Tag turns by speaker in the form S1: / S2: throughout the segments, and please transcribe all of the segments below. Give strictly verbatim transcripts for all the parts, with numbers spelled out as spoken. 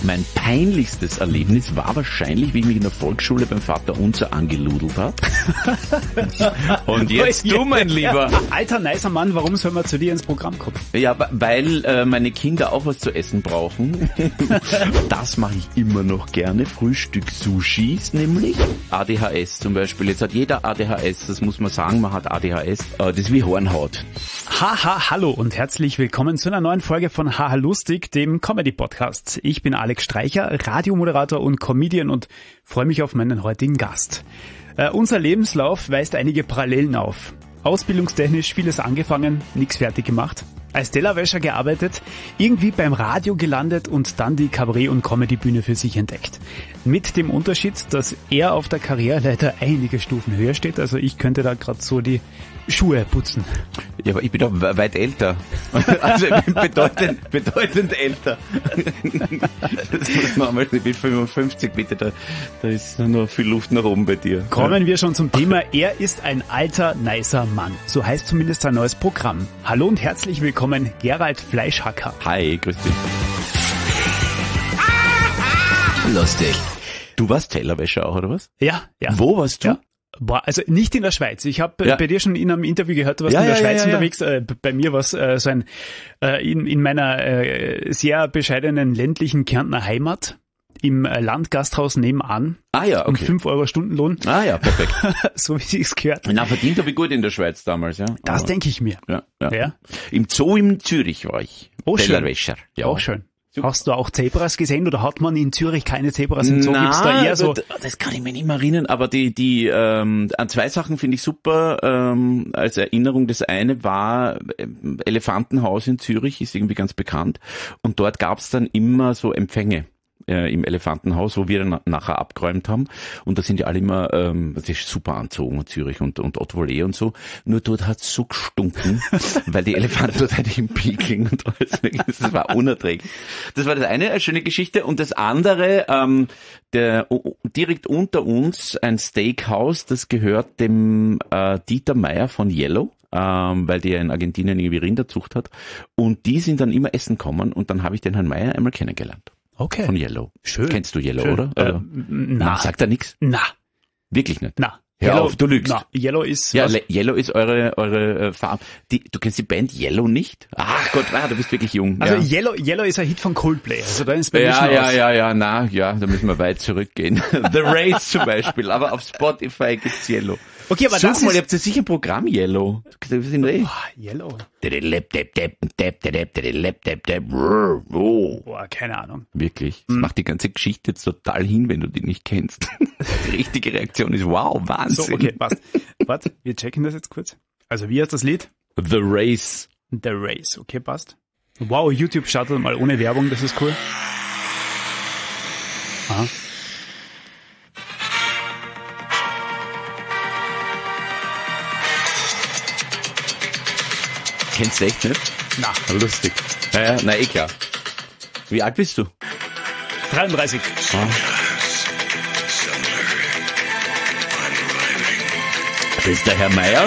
S1: Mein peinlichstes Erlebnis war wahrscheinlich, wie ich mich in der Volksschule beim Vater Unser angeludelt habe. Und jetzt du, mein Lieber.
S2: Ja, alter, nicer Mann, warum soll man zu dir ins Programm kommen?
S1: Ja, weil äh, meine Kinder auch was zu essen brauchen. Das mache ich immer noch gerne. Frühstück-Sushis nämlich. A D H S zum Beispiel. Jetzt hat jeder A D H S, das muss man sagen, man hat A D H S. Äh, das ist wie Hornhaut.
S2: Haha, hallo und herzlich willkommen zu einer neuen Folge von Haha Lustig, dem Comedy-Podcast. Ich bin Alex Streicher, Radiomoderator und Comedian und freue mich auf meinen heutigen Gast. Äh, unser Lebenslauf weist einige Parallelen auf. Ausbildungstechnisch vieles angefangen, nichts fertig gemacht. Als Tellerwäscher gearbeitet, irgendwie beim Radio gelandet und dann die Kabarett- und Comedybühne für sich entdeckt. Mit dem Unterschied, dass er auf der Karriereleiter einige Stufen höher steht. Also ich könnte da gerade so die Schuhe putzen.
S1: Ja, aber ich bin doch weit älter. Also ich bin bedeutend, bedeutend älter. Das muss man einmal, ich bin fünfundfünfzig, bitte, da, da ist noch viel Luft nach oben bei dir.
S2: Kommen wir schon zum Thema. Er ist ein alter, nicer Mann. So heißt zumindest sein neues Programm. Hallo und herzlich willkommen, Gerald Fleischhacker.
S1: Hi, grüß dich.
S3: Lustig.
S1: Du warst Tellerwäscher auch, oder was?
S2: Ja, ja.
S1: Wo warst du?
S2: Ja. Boah, also nicht in der Schweiz. Ich habe
S1: Ja.
S2: bei dir schon in einem Interview gehört, du warst
S1: Ja,
S2: in der
S1: ja,
S2: Schweiz
S1: ja, ja, ja.
S2: unterwegs. Äh, bei mir war es äh, so ein äh, in, in meiner äh, sehr bescheidenen ländlichen Kärntner Heimat im äh, Landgasthaus nebenan.
S1: Ah ja,
S2: Um
S1: okay.
S2: fünf Euro Stundenlohn.
S1: Ah ja, perfekt.
S2: So wie sich's gehört.
S1: Na, verdient habe ich gut in der Schweiz damals, ja.
S2: Das
S1: Aber-
S2: denke ich mir.
S1: Ja, ja.
S2: Ja.
S1: Im Zoo in Zürich war ich.
S2: Oh, schön.
S1: Tellerwäscher. Ja.
S2: Auch schön.
S1: Super.
S2: Hast du auch Zebras gesehen oder hat man in Zürich keine Zebras? Im Zoo gibt's da eher so...
S1: das, das kann ich mir nicht mehr erinnern, aber die, die, ähm, an zwei Sachen finde ich super, ähm, als Erinnerung. Das eine war, ähm, Elefantenhaus in Zürich, ist irgendwie ganz bekannt. Und dort gab's dann immer so Empfänge. Äh, im Elefantenhaus, wo wir dann nachher abgeräumt haben. Und da sind ja alle immer, ähm, das ist super anzogen, Zürich und, und Haute Volée und so. Nur dort hat's so gestunken, weil die Elefanten dort halt im Peking und alles. Das war unerträglich. Das war das eine, eine schöne Geschichte. Und das andere, ähm, der, direkt unter uns ein Steakhouse, das gehört dem äh, Dieter Meier von Yellow. Ähm, weil der in Argentinien irgendwie Rinderzucht hat. Und die sind dann immer essen kommen und dann habe ich den Herrn Meier einmal kennengelernt.
S2: Okay.
S1: Von Yellow.
S2: Schön.
S1: Kennst du Yellow,
S2: Schön.
S1: oder?
S2: Äh,
S1: oder?
S2: na.
S1: Sagt er nix?
S2: Na,
S1: Wirklich nicht?
S2: na.
S1: Hör
S2: Yellow,
S1: auf, du lügst.
S2: Na, Yellow ist...
S1: Ja,
S2: was?
S1: Le- Yellow ist eure eure äh, Farbe. Die, du kennst die Band Yellow nicht? Ach Gott, ah, du bist wirklich jung.
S2: Also
S1: ja.
S2: Yellow, Yellow ist ein Hit von Coldplay. Also da ist bei mir
S1: Ja,
S2: schon
S1: ja,
S2: aus.
S1: ja, ja, na, ja, da müssen wir weit zurückgehen. The Race zum Beispiel, aber auf Spotify gibt's Yellow.
S2: Okay, aber
S1: Such
S2: das
S1: mal,
S2: ist...
S1: ihr habt ja sicher ein Programm Yellow. Wir sind eh.
S2: Oh, Yellow.
S1: Oh.
S2: Boah, keine Ahnung.
S1: Wirklich. Das macht die ganze Geschichte jetzt total hin, wenn du die nicht kennst. Die richtige Reaktion ist wow, Wahnsinn.
S2: So, okay, passt. Warte, wir checken das jetzt kurz. Also wie heißt das Lied?
S1: The Race.
S2: The Race. Okay, passt. Wow, YouTube startet mal ohne Werbung, das ist cool. Aha.
S1: Kennst du echt nicht?
S2: Na,
S1: Lustig. Ja, ja, na eh klar. Wie alt bist du?
S2: dreiunddreißig.
S1: Das ist der Herr Meier.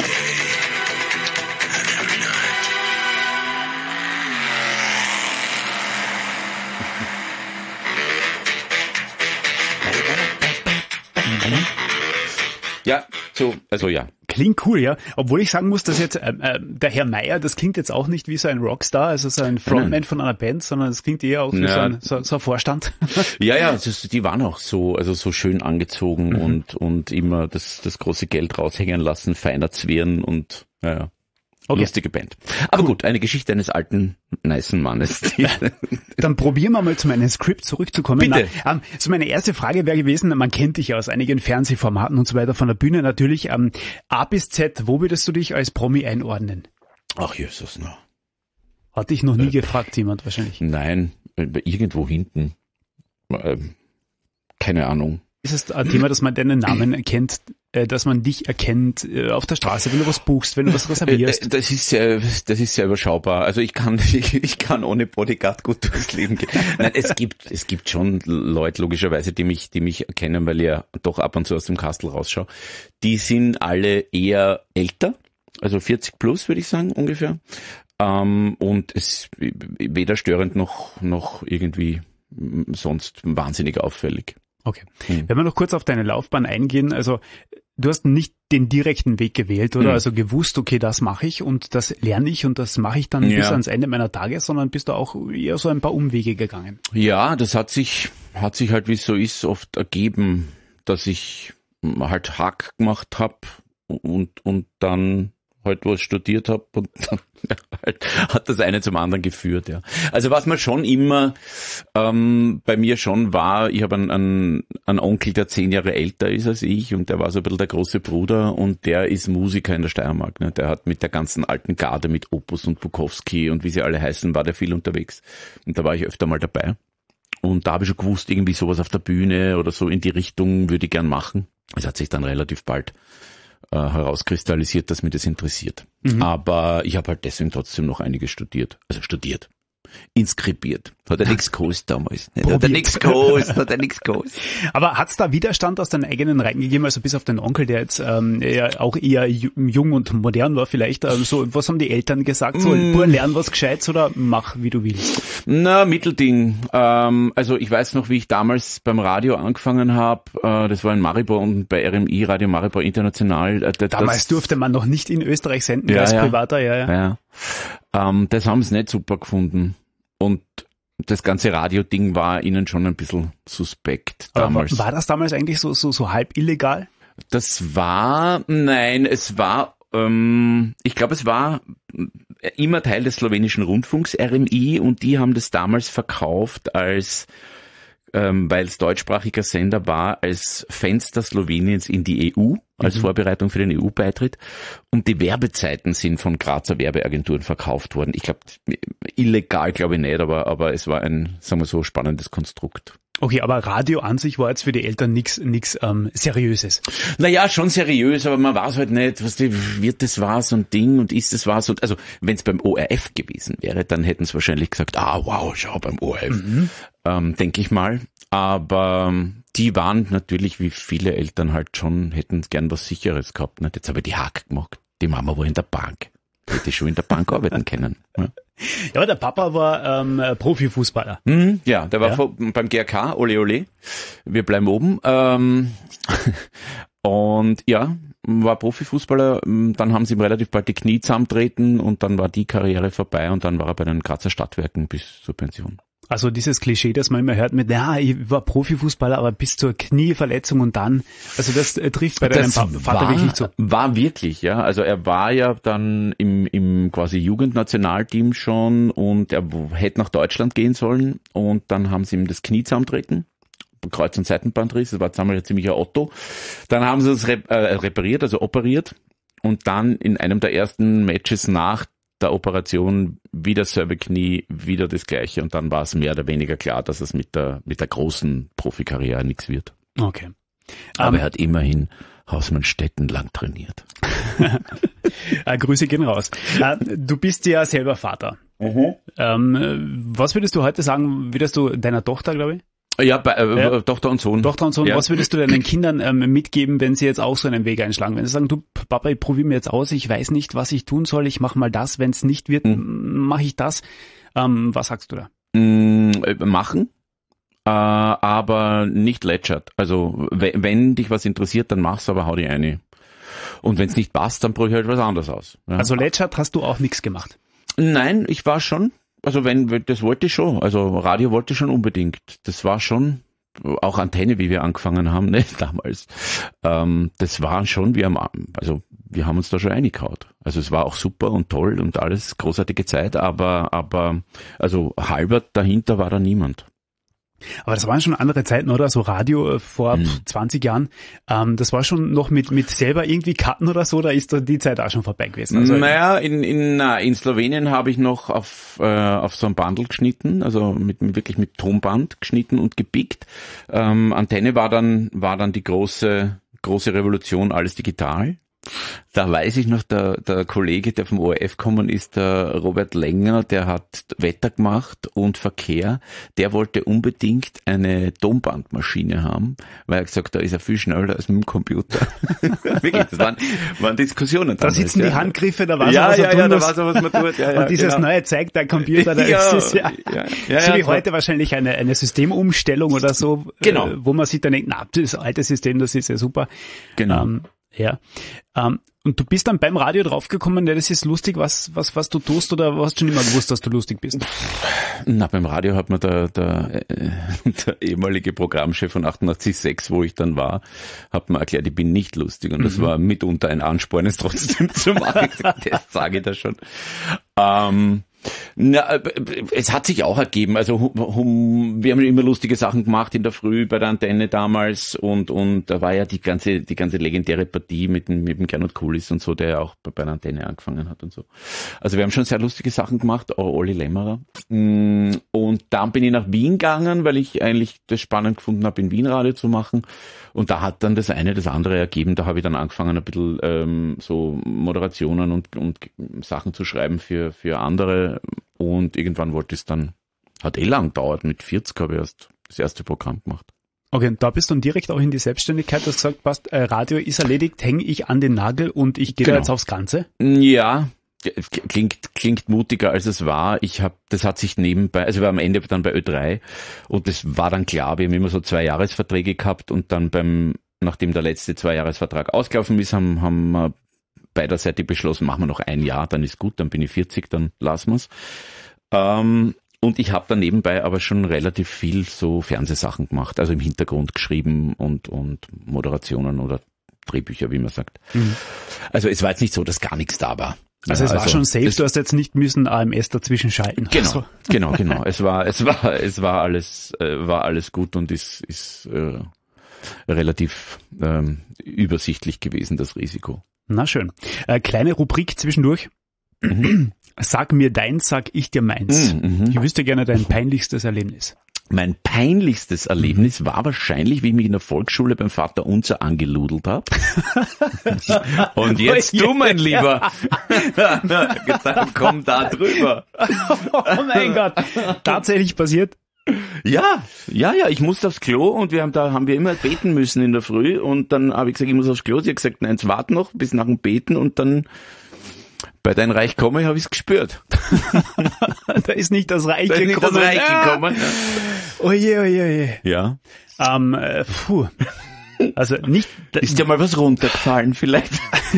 S1: Ja, so, also ja.
S2: Klingt cool, ja. Obwohl ich sagen muss, dass jetzt ähm, äh, der Herr Meier, das klingt jetzt auch nicht wie so ein Rockstar, also so ein Frontman von einer Band, sondern das klingt eher auch wie
S1: Ja.
S2: so, ein, so, so ein Vorstand.
S1: Ja, ja, das, die waren auch so, also so schön angezogen
S2: Mhm.
S1: und und immer das das große Geld raushängen lassen, feiner Zwirn und ja, ja.
S2: Okay.
S1: Lustige Band. Aber gut, eine Geschichte eines alten, nicen Mannes. Die
S2: Dann probieren wir mal zu meinem Skript zurückzukommen.
S1: Bitte.
S2: Na, ähm, so meine erste Frage wäre gewesen, man kennt dich ja aus einigen Fernsehformaten und so weiter von der Bühne natürlich. Ähm, A bis Z, wo würdest du dich als Promi einordnen?
S1: Ach Jesus, no.
S2: Hat dich noch nie gefragt jemand wahrscheinlich.
S1: Nein, irgendwo hinten. Ähm, keine Ahnung.
S2: Ist es ein Thema, dass man deinen Namen erkennt, äh, dass man dich erkennt äh, auf der Straße, wenn du was buchst, wenn du was reservierst?
S1: Äh, Das ist sehr, das ist sehr überschaubar. Also ich kann, ich, ich kann ohne Bodyguard gut durchs Leben gehen. Nein, es gibt, es gibt schon Leute logischerweise, die mich, die mich erkennen, weil ich ja doch ab und zu aus dem Kastel rausschaue. Die sind alle eher älter, also vierzig plus würde ich sagen ungefähr. Ähm, und es weder störend noch noch irgendwie sonst wahnsinnig auffällig.
S2: Okay. Hm. Wenn wir noch kurz auf deine Laufbahn eingehen, also du hast nicht den direkten Weg gewählt, oder? Hm. Also gewusst, okay, das mache ich und das lerne ich und das mache ich dann ja. bis ans Ende meiner Tage, sondern bist du auch eher so ein paar Umwege gegangen?
S1: Ja, das hat sich, hat sich halt, wie es so ist, oft ergeben, dass ich halt Hack gemacht habe und, und dann halt was studiert habe und dann halt hat das eine zum anderen geführt, ja. Also was man schon immer ähm, bei mir schon war, ich habe einen, einen, einen Onkel, der zehn Jahre älter ist als ich und der war so ein bisschen der große Bruder und der ist Musiker in der Steiermark. Ne? Der hat mit der ganzen alten Garde, mit Opus und Bukowski und wie sie alle heißen, war der viel unterwegs und da war ich öfter mal dabei. Und da habe ich schon gewusst, irgendwie sowas auf der Bühne oder so in die Richtung würde ich gern machen. Es hat sich dann relativ bald äh, herauskristallisiert, dass mich das interessiert. Mhm. Aber ich habe halt deswegen trotzdem noch einiges studiert. Also studiert. Inskribiert. Hat er nichts gekostet damals. Hat er nichts gekostet, hat er nichts gekostet.
S2: Aber hat's da Widerstand aus deinen eigenen Reihen gegeben, also bis auf den Onkel, der jetzt ähm, eher, auch eher jung und modern war vielleicht, ähm, so, was haben die Eltern gesagt? So, mm. lern was Gescheites oder mach, wie du willst?
S1: Na, Mittelding. Ähm, also ich weiß noch, wie ich damals beim Radio angefangen habe, äh, das war in Maribor und bei R M I, Radio Maribor International. Äh, das,
S2: damals durfte man noch nicht in Österreich senden,
S1: ja,
S2: als
S1: ja.
S2: Privater, ja, ja.
S1: ja. Ähm, das haben sie nicht super gefunden. Und das ganze Radio-Ding war ihnen schon ein bisschen suspekt damals.
S2: Aber war das damals eigentlich so, so, so halb illegal?
S1: Das war, nein, es war, ähm, ich glaube, es war immer Teil des slowenischen Rundfunks, R M I, und die haben das damals verkauft als, ähm, weil es deutschsprachiger Sender war, als Fenster Sloweniens in die E U, als mhm. Vorbereitung für den E U-Beitritt. Und die Werbezeiten sind von Grazer Werbeagenturen verkauft worden. Ich glaube, illegal glaube ich nicht, aber, aber es war ein, sagen wir so, spannendes Konstrukt.
S2: Okay, aber Radio an sich war jetzt für die Eltern nichts nix, ähm, Seriöses.
S1: Naja, schon seriös, aber man weiß halt nicht, was die, wird das was und Ding und ist das was und, also, wenn es beim O R F gewesen wäre, dann hätten sie wahrscheinlich gesagt, ah, wow, schau, beim O R F, mhm. ähm, denke ich mal. Aber die waren natürlich, wie viele Eltern halt schon, hätten gern was Sicheres gehabt. Nicht? Jetzt habe ich die Hack gemacht. Die Mama war in der Bank. Hätte schon in der Bank arbeiten können. Ja.
S2: Ja, der Papa war ähm, Profifußballer.
S1: Mhm, ja, der war ja. vor, beim G R K, ole ole, wir bleiben oben. Ähm, und ja, war Profifußballer, dann haben sie ihm relativ bald die Knie zusammentreten und dann war die Karriere vorbei und dann war er bei den Grazer Stadtwerken bis zur Pension.
S2: Also dieses Klischee, das man immer hört mit, ja, ich war Profifußballer, aber bis zur Knieverletzung und dann, also das trifft bei deinem Vater
S1: war,
S2: wirklich nicht so.
S1: War wirklich, ja. Also er war ja dann im, im quasi Jugendnationalteam schon und er hätte nach Deutschland gehen sollen und dann haben sie ihm das Knie zusammentreten. Kreuz- und Seitenbandriss, das war jetzt einmal ein ziemlicher Otto. Dann haben sie es rep- äh, repariert, also operiert und dann in einem der ersten Matches nach der Operation wieder Cervix-Knie, wieder das Gleiche und dann war es mehr oder weniger klar, dass es mit der mit der großen Profikarriere nichts wird.
S2: Okay.
S1: Aber
S2: um,
S1: er hat immerhin Hausmannstetten lang trainiert.
S2: äh, Grüße gehen raus. Äh, du bist ja selber Vater. Mhm. Ähm, was würdest du heute sagen, würdest du deiner Tochter, glaube ich?
S1: Ja, bei, äh, ja, Tochter und Sohn.
S2: Tochter und Sohn. Ja. Was würdest du deinen Kindern ähm, mitgeben, wenn sie jetzt auch so einen Weg einschlagen? Wenn sie sagen, du Papa, ich probiere mir jetzt aus, ich weiß nicht, was ich tun soll, ich mache mal das, wenn es nicht wird, mhm. mache ich das. Ähm, was sagst du da?
S1: Mhm, machen, äh, aber nicht lätschert. Also wenn, wenn dich was interessiert, dann mach's, aber hau die eine. Und wenn es nicht passt, dann brauche ich halt was anderes aus. Ja.
S2: Also lätschert hast du auch nichts gemacht?
S1: Nein, ich war schon... Also wenn, das wollte ich schon, also Radio wollte ich schon unbedingt. Das war schon, auch Antenne, wie wir angefangen haben, ne, damals. Ähm, das war schon, wir haben, also wir haben uns da schon eingehaut. Also es war auch super und toll und alles, großartige Zeit, aber, aber, also halber dahinter war da niemand.
S2: Aber das waren schon andere Zeiten, oder? So Radio vor hm. zwanzig Jahren. Ähm, das war schon noch mit mit selber irgendwie cutten oder so, da ist da die Zeit auch schon vorbei gewesen.
S1: Also naja, in in in Slowenien habe ich noch auf äh, auf so ein Bundle geschnitten, also mit wirklich mit Tonband geschnitten und gepickt. Ähm, Antenne war dann war dann die große große Revolution, alles digital. Da weiß ich noch, der, der Kollege, der vom O R F gekommen ist, der Robert Länger, der hat Wetter gemacht und Verkehr. Der wollte unbedingt eine Tonbandmaschine haben, weil er gesagt, da ist er viel schneller als mit dem Computer. Wirklich, das waren, waren Diskussionen.
S2: Da sitzen ja. die Handgriffe, da weiß
S1: ja,
S2: man, was
S1: ja,
S2: man tun
S1: ja, da
S2: muss.
S1: weiß man, was man tut. Ja, ja,
S2: und dieses
S1: genau.
S2: neue zeigt der Computer, da
S1: ja,
S2: ist es ja,
S1: ja, ja,
S2: so
S1: ja,
S2: wie heute wahrscheinlich eine, eine Systemumstellung oder so,
S1: genau.
S2: äh, wo man sich dann denkt, na, das alte System, das ist ja super.
S1: Genau.
S2: Ähm, ja. Ähm, und du bist dann beim Radio draufgekommen, ja, das ist lustig, was, was, was du tust, oder hast du schon immer gewusst, dass du lustig bist?
S1: Na, beim Radio hat mir der, der, äh, der ehemalige Programmchef von achtundachtzig Komma sechs, wo ich dann war, hat mir erklärt, ich bin nicht lustig. Und das mhm. war mitunter ein Ansporn, es trotzdem zu machen. Das sage ich da schon. Ähm, Na, es hat sich auch ergeben. Also hum, wir haben immer lustige Sachen gemacht in der Früh bei der Antenne damals und und da war ja die ganze die ganze legendäre Partie mit dem mit dem Gernot Kulis und so, der ja auch bei, bei der Antenne angefangen hat und so. Also wir haben schon sehr lustige Sachen gemacht, auch Olli Lämmerer. Und dann bin ich nach Wien gegangen, weil ich eigentlich das spannend gefunden habe, in Wien Radio zu machen. Und da hat dann das eine das andere ergeben. Da habe ich dann angefangen, ein bisschen ähm, so Moderationen und, und Sachen zu schreiben für für andere. Und irgendwann wollte ich es dann, hat eh lang gedauert, mit vierzig habe ich erst das erste Programm gemacht.
S2: Okay, und da bist du dann direkt auch in die Selbstständigkeit, du hast gesagt, passt, äh, Radio ist erledigt, hänge ich an den Nagel und ich gehe
S1: Genau.
S2: da jetzt aufs Ganze?
S1: Ja, klingt klingt mutiger als es war. Ich habe, das hat sich nebenbei, also ich war am Ende dann bei Ö drei und das war dann klar, wir haben immer so zwei Jahresverträge gehabt und dann beim, nachdem der letzte Zwei-Jahres-Vertrag ausgelaufen ist, haben, haben wir beiderseitig beschlossen, machen wir noch ein Jahr, dann ist gut, dann bin ich vierzig, dann lassen wir's. Ähm, und ich habe dann nebenbei aber schon relativ viel so Fernsehsachen gemacht, also im Hintergrund geschrieben und und Moderationen oder Drehbücher, wie man sagt. Mhm. Also es war jetzt nicht so, dass gar nichts da war.
S2: Also es
S1: ja,
S2: war
S1: also
S2: schon safe, du hast jetzt nicht müssen A M S dazwischen schalten.
S1: Genau,
S2: also.
S1: genau, genau. Es war, es war, es war alles, äh, war alles gut und ist, ist äh, relativ ähm, übersichtlich gewesen, das Risiko.
S2: Na schön. Äh, kleine Rubrik zwischendurch. Mhm. Sag mir deins, sag ich dir meins. Mhm. Ich wüsste gerne dein peinlichstes Erlebnis.
S1: Mein peinlichstes Erlebnis war wahrscheinlich, wie ich mich in der Volksschule beim Vater Unser angeludelt habe. Und jetzt du, mein Lieber, gesagt, komm da drüber.
S2: Oh mein Gott, tatsächlich passiert?
S1: Ja, ja, ja, ich musste aufs Klo und wir haben da haben wir immer beten müssen in der Früh und dann habe ich gesagt, ich muss aufs Klo. Sie hat gesagt, nein, jetzt wart noch bis nach dem Beten und dann bei Dein Reich komme habe ich es gespürt.
S2: Da ist nicht das Reich
S1: da ist
S2: gekommen.
S1: Nicht das Reich
S2: ah!
S1: gekommen.
S2: Oje, oje, oje.
S1: Ja.
S2: Ähm, äh, puh. Also nicht.
S1: Ist dir mal was runtergefallen vielleicht?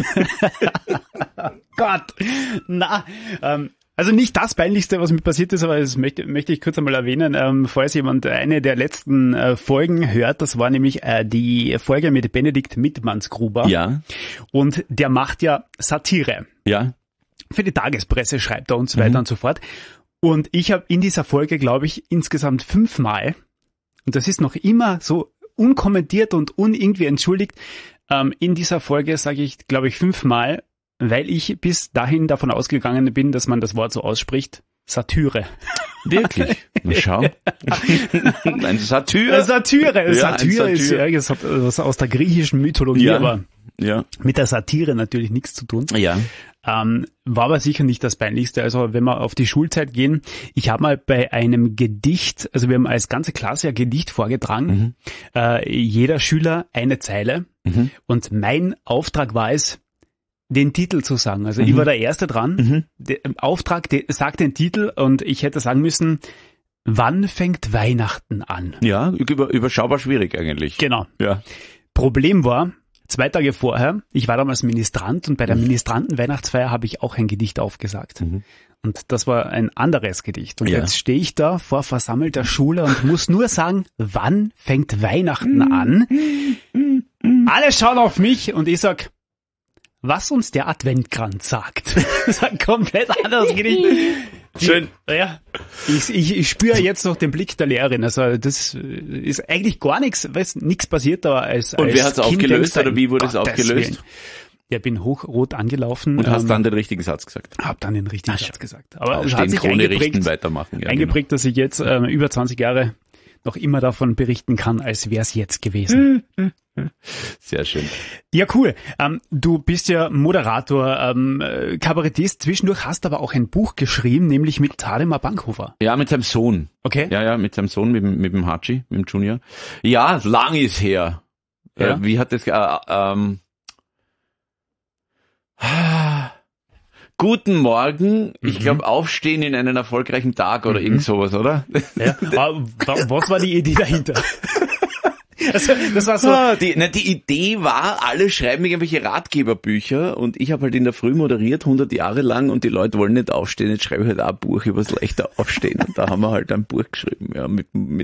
S2: Gott. Na. Ähm, Also nicht das Peinlichste, was mir passiert ist, aber das möchte, möchte ich kurz einmal erwähnen, ähm, falls jemand eine der letzten äh, Folgen hört, das war nämlich äh, die Folge mit Benedikt Mittmannsgruber.
S1: Ja.
S2: Und der macht ja Satire.
S1: Ja.
S2: Für die Tagespresse schreibt er und so weiter
S1: mhm.
S2: und so fort. Und ich habe in dieser Folge, glaube ich, insgesamt fünfmal, und das ist noch immer so unkommentiert und un irgendwie entschuldigt, ähm, in dieser Folge sage ich, glaube ich, fünfmal, weil ich bis dahin davon ausgegangen bin, dass man das Wort so ausspricht, Satire.
S1: Wirklich? Na schau. Ein Satyr.
S2: Satire.
S1: Ja,
S2: Satire
S1: ein
S2: ist ja irgendwas aus der griechischen Mythologie,
S1: ja.
S2: aber
S1: ja.
S2: mit der Satire natürlich nichts zu tun.
S1: Ja.
S2: Ähm, war aber sicher nicht das Peinlichste. Also wenn wir auf die Schulzeit gehen, ich habe mal bei einem Gedicht, also wir haben als ganze Klasse ein Gedicht vorgetragen, mhm. äh, jeder Schüler eine Zeile mhm. und mein Auftrag war es, den Titel zu sagen. Also mhm. ich war der Erste dran. Mhm. Der Auftrag der, sagt den Titel und ich hätte sagen müssen, wann fängt Weihnachten an?
S1: Ja, über, überschaubar schwierig eigentlich.
S2: Genau.
S1: Ja.
S2: Problem war, zwei Tage vorher, ich war damals Ministrant und bei der Ministranten-Weihnachtsfeier habe ich auch ein Gedicht aufgesagt. Mhm. Und das war ein anderes Gedicht. Und ja. jetzt stehe ich da vor versammelter Schule und muss nur sagen, wann fängt Weihnachten an? Alle schauen auf mich und ich sag, was uns der Adventkranz sagt. Das ist ein komplett anderes Gedicht.
S1: Schön.
S2: Ja. Ich, ich, ich spüre jetzt noch den Blick der Lehrerin. Also das ist eigentlich gar nichts, weil nichts passiert da als
S1: Und
S2: als
S1: wer hat es aufgelöst oder wie wurde es aufgelöst?
S2: Willen. Ja, bin hochrot angelaufen.
S1: Und hast
S2: ähm,
S1: dann den richtigen Satz gesagt?
S2: Hab dann den richtigen
S1: Ach,
S2: Satz gesagt. Aber
S1: Aufstehen,
S2: es hat sich
S1: Krone
S2: eingeprägt,
S1: richten, weitermachen. Ja,
S2: eingeprägt,
S1: genau.
S2: dass ich jetzt ähm, über zwanzig Jahre noch immer davon berichten kann, als wäre es jetzt gewesen.
S1: Sehr schön.
S2: Ja, cool. Ähm, du bist ja Moderator, ähm, Kabarettist, zwischendurch hast aber auch ein Buch geschrieben, nämlich mit Tademar Bankhofer.
S1: Ja, mit seinem Sohn.
S2: Okay.
S1: Ja, ja, mit seinem Sohn, mit, dem- mit dem Hachi, mit dem Junior. Ja, lang ist her.
S2: Ja.
S1: Äh, wie hat das, äh, ähm, Guten Morgen, ich
S2: Mhm.
S1: glaube aufstehen in einen erfolgreichen Tag oder
S2: Mhm.
S1: irgend sowas, oder?
S2: Ja. Aber wa- was war die Idee dahinter? Also, das war so.
S1: Ah, die, na, die Idee war, alle schreiben irgendwelche Ratgeberbücher und ich habe halt in der Früh moderiert, hundert Jahre lang und die Leute wollen nicht aufstehen, jetzt schreibe ich halt auch ein Buch über das leichte Aufstehen und da haben wir halt ein Buch geschrieben. Ja, mit, mit,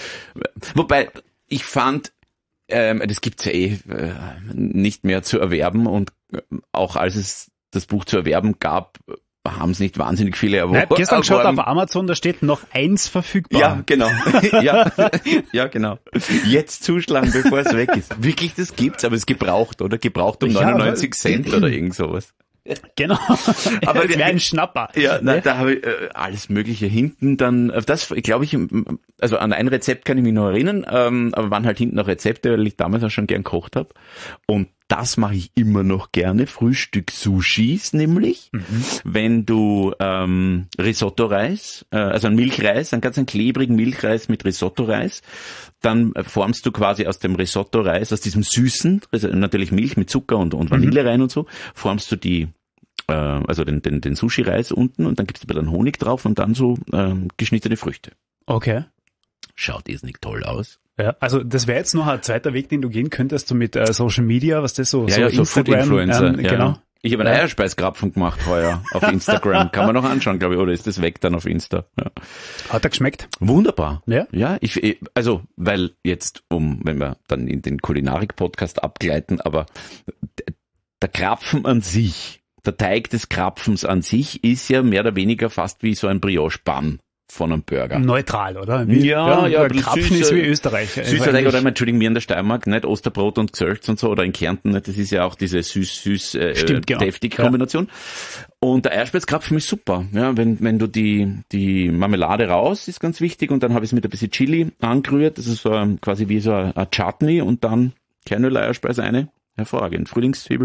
S1: wobei, ich fand, ähm, das gibt's ja eh äh, nicht mehr zu erwerben und äh, auch als es das Buch zu erwerben gab, haben es nicht wahnsinnig viele
S2: Ich
S1: erworben.
S2: habe gestern geschaut auf Amazon, da steht noch eins verfügbar.
S1: Ja, genau. ja, ja, genau. Jetzt zuschlagen, bevor es weg ist. Wirklich, das gibt's, aber es ist gebraucht, oder? Gebraucht um
S2: Ja,
S1: neunundneunzig Cent oder irgend sowas.
S2: Genau.
S1: Aber
S2: Aber
S1: wir-
S2: wäre ein Schnapper.
S1: Ja, na, da habe ich äh, alles Mögliche hinten dann, äh, das glaube ich, ähm, also an ein Rezept kann ich mich noch erinnern, ähm, aber waren halt hinten noch Rezepte, weil ich damals auch schon gern gekocht habe. Und das mache ich immer noch gerne, Frühstück-Sushis nämlich, wenn du ähm, Risotto-Reis, äh, also einen Milchreis, einen ganz einen klebrigen Milchreis mit Risotto-Reis, dann äh, formst du quasi aus dem Risotto-Reis, aus diesem süßen, also natürlich Milch mit Zucker und, und Vanille rein und so, formst du die äh, also den, den, den Sushi-Reis unten und dann gibst du ein bisschen Honig drauf und dann so ähm, geschnittene Früchte.
S2: Okay.
S1: Schaut irrsinnig toll aus.
S2: Ja, also das wäre jetzt noch ein zweiter Weg, den du gehen könntest, so mit äh, Social Media, was das so,
S1: Ja,
S2: so
S1: ja, so Food-Influencer.
S2: ähm,
S1: ja.
S2: Genau.
S1: Ich habe einen Eierspeiskrapfen gemacht heuer auf Instagram. Kann man noch anschauen, glaube ich, oder ist das weg dann auf Insta? Ja.
S2: Hat er geschmeckt?
S1: Wunderbar.
S2: Ja?
S1: Ja, ich, ich- also, weil jetzt, um, wenn wir dann in den Kulinarik-Podcast abgleiten, aber d- der Krapfen an sich, der Teig des Krapfens an sich ist ja mehr oder weniger fast wie so ein Brioche-Bun von einem Burger.
S2: Neutral, oder?
S1: Ja, ja,
S2: der Krapfen
S1: süße-
S2: ist wie Österreich. Also
S1: Süßer Teig
S2: eigentlich-
S1: oder, Entschuldigung, wir in der Steiermark, nicht Osterbrot und Gesölz und so, oder in Kärnten, nicht? Das ist ja auch diese süß-süß, äh,
S2: Stimmt, genau.
S1: deftige Kombination. Und der Eierspeiskrapfen ist super, ja, wenn, wenn du die, die Marmelade raus, ist ganz wichtig, und dann habe ich es mit ein bisschen Chili angerührt, das ist so ähm, quasi wie so ein, ein Chutney, und dann Kernöl, Eierspeis eine, hervorragend, Frühlingszwiebel,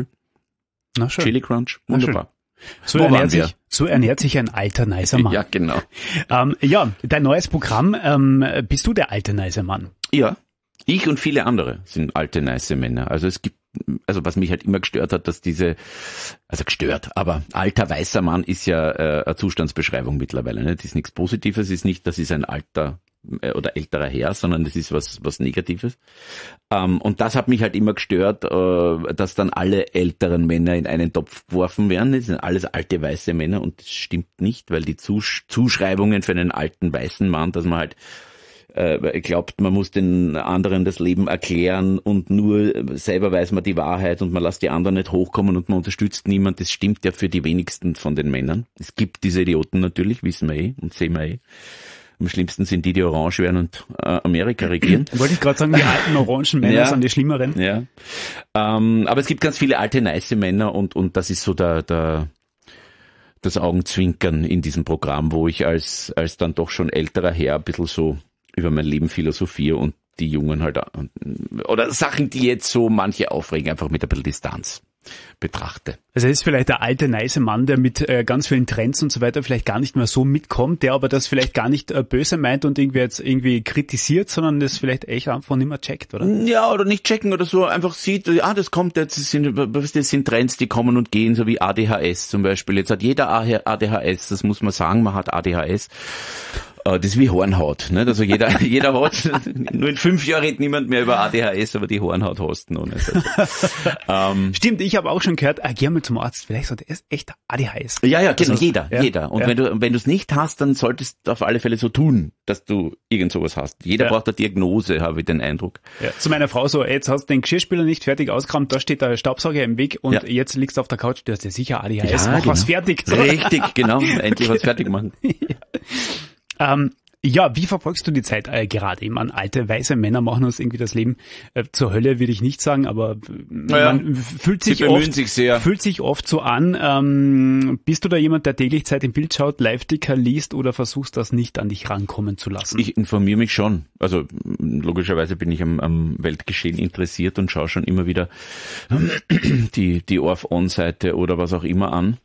S2: Na schön.
S1: Chili Crunch,
S2: Na schön.
S1: wunderbar.
S2: So
S1: Wo waren
S2: ernährt,
S1: wir?
S2: sich, so ernährt sich ein alter, nicer Mann.
S1: Ja, genau.
S2: Ähm, ja, dein neues Programm, ähm, bist du der alte, nice Mann?
S1: Ja, ich und viele andere sind alte, nice Männer. Also es gibt, also was mich halt immer gestört hat, dass diese, also gestört, aber alter, weißer Mann ist ja äh, eine Zustandsbeschreibung mittlerweile. Ne? Das ist nichts Positives, ist nicht, das ist ein alter äh, oder älterer Herr, sondern das ist was was Negatives. Ähm, und das hat mich halt immer gestört, äh, dass dann alle älteren Männer in einen Topf geworfen werden. Das sind alles alte, weiße Männer, und das stimmt nicht, weil die Zusch- Zuschreibungen für einen alten, weißen Mann, dass man halt äh, glaubt, man muss den anderen das Leben erklären und nur selber weiß man die Wahrheit und man lässt die anderen nicht hochkommen und man unterstützt niemand. Das stimmt ja für die wenigsten von den Männern. Es gibt diese Idioten natürlich, wissen wir eh und sehen wir eh. Am schlimmsten sind die, die orange werden und äh, Amerika regieren.
S2: Wollte ich gerade sagen, die alten orangen Männer
S1: Ja.
S2: sind die schlimmeren.
S1: Ja. Ähm, aber es gibt ganz viele alte, nice Männer, und, und das ist so der, der, das Augenzwinkern in diesem Programm, wo ich als, als dann doch schon älterer Herr ein bisschen so über mein Leben philosophiere und die Jungen halt, oder Sachen, die jetzt so manche aufregen, einfach mit ein bisschen Distanz betrachte.
S2: Also er ist vielleicht der alte, nice Mann, der mit äh, ganz vielen Trends und so weiter vielleicht gar nicht mehr so mitkommt, der aber das vielleicht gar nicht äh, böse meint und irgendwie jetzt irgendwie kritisiert, sondern das vielleicht echt einfach nicht mehr checkt, oder?
S1: Ja, oder nicht checken oder so, einfach sieht, ah, das kommt jetzt, das sind, das sind Trends, die kommen und gehen, so wie A D H S zum Beispiel. Jetzt hat jeder A D H S, das muss man sagen, man hat A D H S. Das ist wie Hornhaut, ne? Also jeder, jeder hat, nur in fünf Jahren redet niemand mehr über A D H S, aber die Hornhaut hast du noch nicht. Also, ähm,
S2: Stimmt, ich habe auch schon gehört, ah, geh mal zum Arzt, vielleicht so, der ist echt A D H S.
S1: ja, ja, genau,
S2: Also,
S1: jeder,
S2: ja,
S1: jeder. Und
S2: ja.
S1: wenn du, wenn du es nicht hast, dann solltest du auf alle Fälle so tun, dass du irgend sowas hast. Jeder
S2: Ja.
S1: braucht eine Diagnose, habe ich den Eindruck.
S2: Ja, zu meiner Frau so, ey, jetzt hast du den Geschirrspüler nicht fertig ausgekramt, da steht der Staubsauger im Weg und
S1: Ja.
S2: jetzt liegst du auf der Couch, du hast ja sicher A D H S,
S1: Ja,
S2: mach
S1: genau.
S2: was fertig.
S1: Richtig, genau, endlich was fertig machen.
S2: Ähm, Ja, wie verfolgst du die Zeit äh, gerade? Ich meine, alte, weise Männer machen uns irgendwie das Leben äh, zur Hölle, würde ich nicht sagen, aber
S1: naja,
S2: man fühlt sich, oft,
S1: sich sehr.
S2: fühlt sich oft so an. Ähm, bist du da jemand, der täglich Zeit im Bild schaut, Live-Ticker liest oder versuchst das nicht an dich rankommen zu lassen?
S1: Ich informiere mich schon. Also logischerweise bin ich am, am Weltgeschehen interessiert und schaue schon immer wieder die, die O R F-On-Seite oder was auch immer an.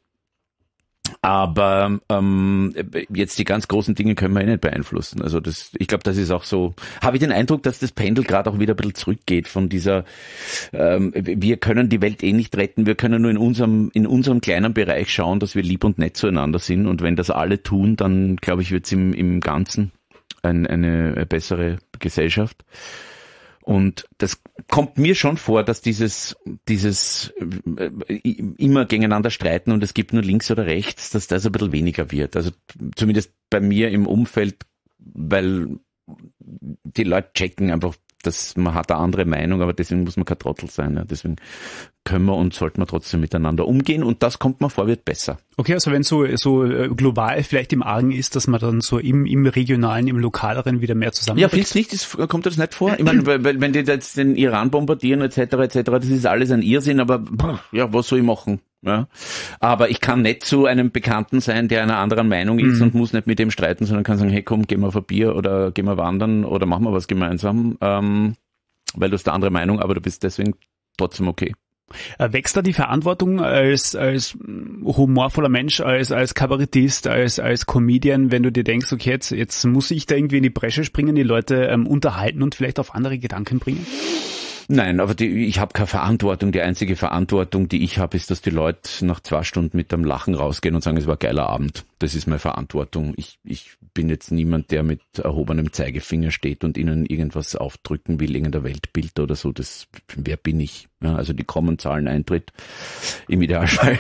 S1: Aber ähm, jetzt die ganz großen Dinge können wir eh nicht beeinflussen. Also das, ich glaube, das ist auch so. Habe ich den Eindruck, dass das Pendel gerade auch wieder ein bisschen zurückgeht von dieser. Ähm, wir können die Welt eh nicht retten. Wir können nur in unserem in unserem kleinen Bereich schauen, dass wir lieb und nett zueinander sind. Und wenn das alle tun, dann glaube ich, wird es im im Ganzen ein, eine bessere Gesellschaft. Und das kommt mir schon vor, dass dieses dieses äh, immer gegeneinander streiten und es gibt nur links oder rechts, dass das ein bisschen weniger wird. Also zumindest bei mir im Umfeld, weil die Leute checken einfach, dass man hat eine andere Meinung, aber deswegen muss man kein Trottel sein. Ja. Deswegen können wir und sollten wir trotzdem miteinander umgehen und das kommt mir vor, wird besser.
S2: Okay, also wenn so so global vielleicht im Argen ist, dass man dann so im im regionalen, im lokaleren wieder mehr zusammen.
S1: Ja, findest nicht? Das, kommt dir das nicht vor? Ich meine, weil, wenn die jetzt den Iran bombardieren et cetera et cetera, das ist alles ein Irrsinn, aber ja, was soll ich machen? Ja, aber ich kann nicht zu einem Bekannten sein, der einer anderen Meinung ist mhm. und muss nicht mit dem streiten, sondern kann sagen, hey komm, geh mal auf ein Bier oder geh mal wandern oder machen wir was gemeinsam, ähm, weil du hast eine andere Meinung, aber du bist deswegen trotzdem okay.
S2: Wächst da die Verantwortung als als humorvoller Mensch, als als Kabarettist, als als Comedian, wenn du dir denkst, okay, jetzt jetzt muss ich da irgendwie in die Bresche springen, die Leute ähm, unterhalten und vielleicht auf andere Gedanken bringen?
S1: Nein, aber die, ich habe keine Verantwortung. Die einzige Verantwortung, die ich habe, ist, dass die Leute nach zwei Stunden mit einem Lachen rausgehen und sagen, es war ein geiler Abend. Das ist meine Verantwortung. Ich, ich bin jetzt niemand, der mit erhobenem Zeigefinger steht und ihnen irgendwas aufdrücken will, irgendein Weltbild oder so. Das, wer bin ich? Ja, also die kommen, zahlen Eintritt im Idealfall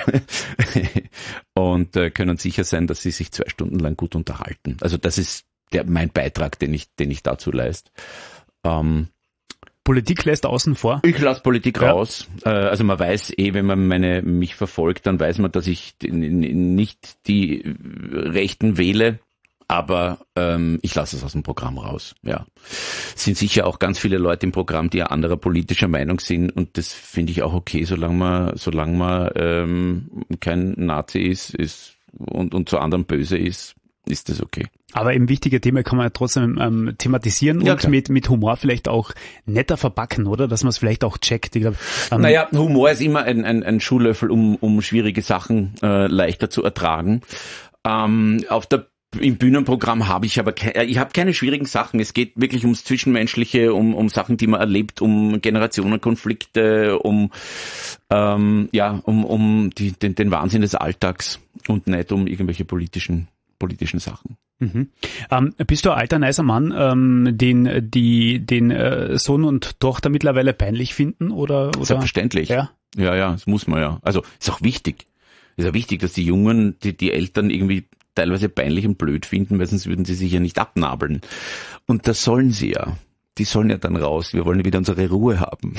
S1: und äh, können sicher sein, dass sie sich zwei Stunden lang gut unterhalten. Also das ist der, mein Beitrag, den ich, den ich dazu leiste. Ähm,
S2: Politik lässt außen vor?
S1: Ich lasse Politik
S2: ja.
S1: raus. Also man weiß eh, wenn man meine mich verfolgt, dann weiß man, dass ich nicht die Rechten wähle, aber ähm, ich lasse es aus dem Programm raus. Ja, es sind sicher auch ganz viele Leute im Programm, die ja anderer politischer Meinung sind und das finde ich auch okay, solange man solange man ähm, kein Nazi ist, ist und und zu anderen böse ist, ist das okay.
S2: Aber eben wichtige Themen kann man ja trotzdem ähm, thematisieren
S1: ja,
S2: und mit mit Humor vielleicht auch netter verpacken, oder? Dass man es vielleicht auch checkt. Ich glaub, ähm,
S1: naja, Humor ist immer ein, ein, ein Schuhlöffel, um, um schwierige Sachen äh, leichter zu ertragen. Ähm, auf der Im Bühnenprogramm habe ich aber ke- ich habe keine schwierigen Sachen. Es geht wirklich ums Zwischenmenschliche, um um Sachen, die man erlebt, um Generationenkonflikte, um ähm, ja um um die, den, den Wahnsinn des Alltags und nicht um irgendwelche politischen politischen Sachen.
S2: Mhm. Ähm, bist du ein alter, nicer Mann, ähm, den die den äh, Sohn und Tochter mittlerweile peinlich finden? Oder, oder?
S1: Selbstverständlich. Ja, ja, ja, das muss man ja. Also ist auch wichtig. Ist ja wichtig, dass die Jungen, die, die Eltern irgendwie teilweise peinlich und blöd finden, weil sonst würden sie sich ja nicht abnabeln. Und das sollen sie ja. Die sollen ja dann raus. Wir wollen ja wieder unsere Ruhe haben.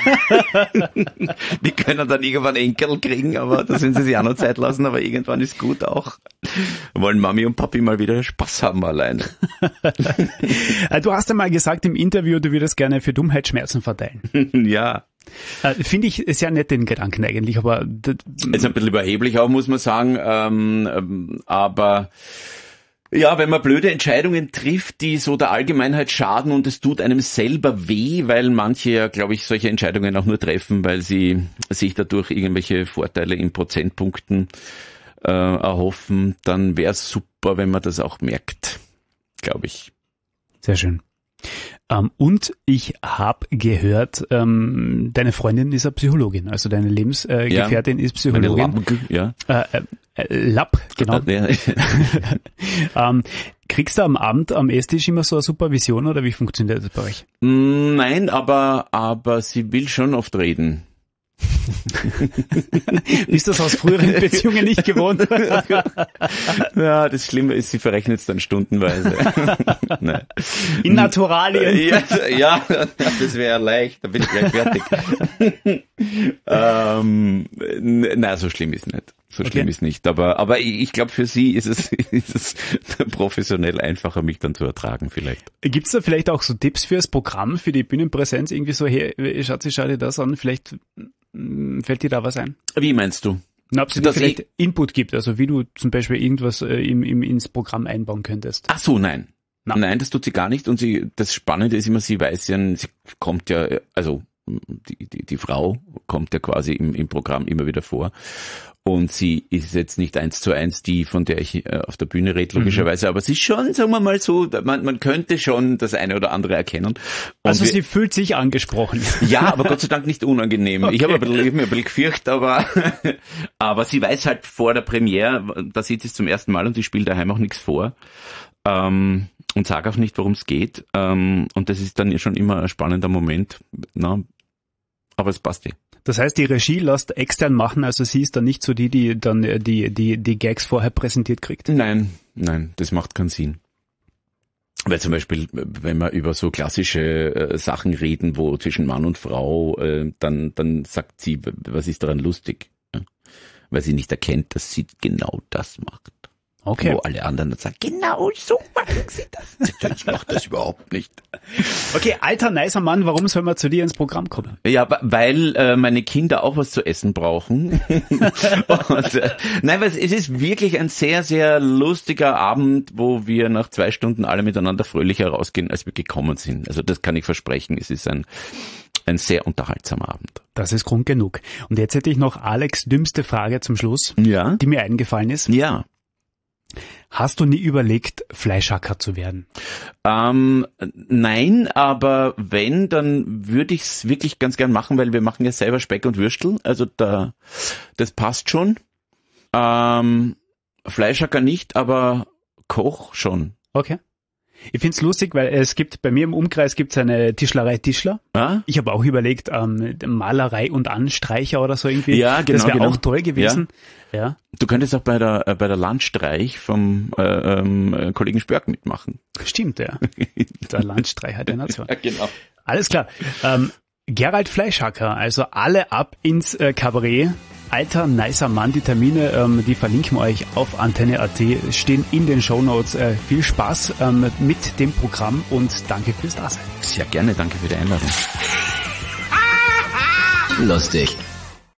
S1: Die können dann irgendwann Enkel kriegen, aber da sind sie sich auch noch Zeit lassen, aber irgendwann ist gut auch. Wir wollen Mami und Papi mal wieder Spaß haben alleine.
S2: Du hast ja mal gesagt im Interview, du würdest gerne für Dummheit Schmerzen verteilen.
S1: Ja.
S2: Finde ich sehr nett den Gedanken eigentlich, aber...
S1: Ist ein bisschen überheblich auch, muss man sagen, ähm, aber... Ja, wenn man blöde Entscheidungen trifft, die so der Allgemeinheit schaden und es tut einem selber weh, weil manche ja, glaube ich, solche Entscheidungen auch nur treffen, weil sie sich dadurch irgendwelche Vorteile in Prozentpunkten äh, erhoffen, dann wäre es super, wenn man das auch merkt, glaube ich.
S2: Sehr schön. Ähm, und ich habe gehört, ähm, deine Freundin ist eine Psychologin, also deine Lebensgefährtin äh, ja, ist Psychologin.
S1: Meine Lapp, ja.
S2: Äh, äh, Lapp, genau.
S1: Ja.
S2: ähm, kriegst du am Abend am Esstisch immer so eine Supervision oder wie funktioniert das bei euch?
S1: Nein, aber aber sie will schon oft reden.
S2: Bist du das aus früheren Beziehungen nicht gewohnt?
S1: Ja, das Schlimme ist, sie verrechnet es dann stundenweise. Nein.
S2: In Naturalien.
S1: Ja, ja, das wäre leicht, da bin ich gleich fertig. ähm, na, so schlimm ist nicht. So
S2: Okay.
S1: schlimm ist nicht. Aber, aber ich, ich glaube, für sie ist es, ist es professionell einfacher, mich dann zu ertragen vielleicht.
S2: Gibt's da vielleicht auch so Tipps fürs Programm, für die Bühnenpräsenz? Irgendwie so, hey, Schatzi, schau dir das an, vielleicht mh, fällt dir da was ein?
S1: Wie meinst du?
S2: Na, ob es dir
S1: Dass
S2: vielleicht
S1: ich-
S2: Input gibt, also wie du zum Beispiel irgendwas äh, im, im, ins Programm einbauen könntest.
S1: Ach so, nein.
S2: Na.
S1: Nein, das tut sie gar nicht. Und sie, das Spannende ist immer, sie weiß ja, sie kommt ja, also die, die, die Frau kommt ja quasi im, im Programm immer wieder vor. Und sie ist jetzt nicht eins zu eins die, von der ich äh, auf der Bühne rede, logischerweise,
S2: Mhm.
S1: aber sie ist schon, sagen wir mal so, man, man könnte schon das eine oder andere erkennen. Und
S2: Also
S1: wir,
S2: sie fühlt sich angesprochen.
S1: ja, aber Gott sei Dank nicht unangenehm.
S2: Okay.
S1: Ich habe ein bisschen, ich hab mir ein bisschen gefürchtet, aber, aber sie weiß halt vor der Premiere, da sieht sie es zum ersten Mal und ich spiele daheim auch nichts vor. Ähm, und sage auch nicht, worum es geht. Ähm, und das ist dann schon immer ein spannender Moment. Na, aber es passt eh.
S2: Das heißt, die Regie lässt extern machen, also sie ist dann nicht so die, die dann äh, die, die, die Gags vorher präsentiert kriegt.
S1: Nein, nein, das macht keinen Sinn. Weil zum Beispiel, wenn wir über so klassische äh, Sachen reden, wo zwischen Mann und Frau, äh, dann, dann sagt sie, was ist daran lustig? Ja? Weil sie nicht erkennt, dass sie genau das macht.
S2: Okay.
S1: Wo alle anderen dann sagen, genau so machen sie das. Ich mach das überhaupt nicht.
S2: Okay, alter, nicer Mann, warum soll man zu dir ins Programm kommen?
S1: Ja, weil äh, meine Kinder auch was zu essen brauchen. Und, äh, nein, weil es ist wirklich ein sehr, sehr lustiger Abend, wo wir nach zwei Stunden alle miteinander fröhlicher rausgehen, als wir gekommen sind. Also das kann ich versprechen. Es ist ein ein sehr unterhaltsamer Abend.
S2: Das ist Grund genug. Und jetzt hätte ich noch Alex' dümmste Frage zum Schluss,
S1: Ja.
S2: die mir eingefallen ist.
S1: Ja.
S2: Hast du nie überlegt, Fleischhacker zu werden?
S1: Ähm, nein, aber wenn, dann würde ich es wirklich ganz gern machen, weil wir machen ja selber Speck und Würstel. Also da, das passt schon. Ähm, Fleischhacker nicht, aber Koch schon.
S2: Okay. Ich find's lustig, weil es gibt, bei mir im Umkreis gibt's eine Tischlerei Tischler.
S1: Ah?
S2: Ich habe auch überlegt, ähm, Malerei und Anstreicher oder so irgendwie.
S1: Ja, genau,
S2: Das wäre
S1: genau.
S2: auch toll gewesen. Ja.
S1: Du könntest auch bei der äh, bei der Landstreich vom äh, ähm, äh, Kollegen Spörk mitmachen.
S2: Stimmt, ja. Der Landstreicher der Nation.
S1: Ja, genau.
S2: Alles klar. Ähm, Gerald Fleischhacker, also alle ab ins äh, Kabarett. Alter, nicer Mann, die Termine, ähm, die verlinken wir euch auf antenne punkt at, stehen in den Shownotes. Äh, viel Spaß ähm, mit dem Programm und danke fürs Dasein.
S1: Sehr gerne, danke für die Einladung.
S3: Lustig.